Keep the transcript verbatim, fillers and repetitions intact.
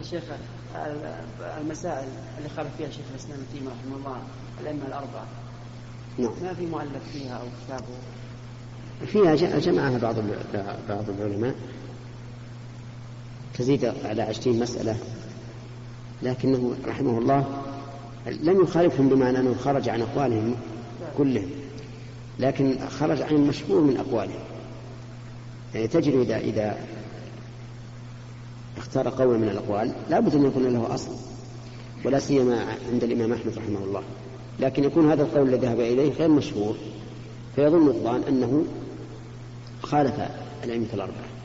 شيخ المسائل اللي خالف فيها شيخ الإسلام ابن تيمية رحمه الله الأئمة الأربعة نعم. ما في مؤلف فيها أو كتابه فيها جمعها بعض بعض العلماء تزيد على عشرين مسألة، لكنه رحمه الله لم يخالفهم بمعنى أنه خرج عن أقوالهم كلهم، لكن خرج عن المشهور من أقوالهم. يعني تجد إذا, إذا اختار قول من الأقوال لا بد أن يكون له أصل، ولا سيما عند الإمام أحمد رحمه الله، لكن يكون هذا القول الذي ذهب إليه غير مشهور، فيظن الظان أنه خالف الأئمة الأربعة.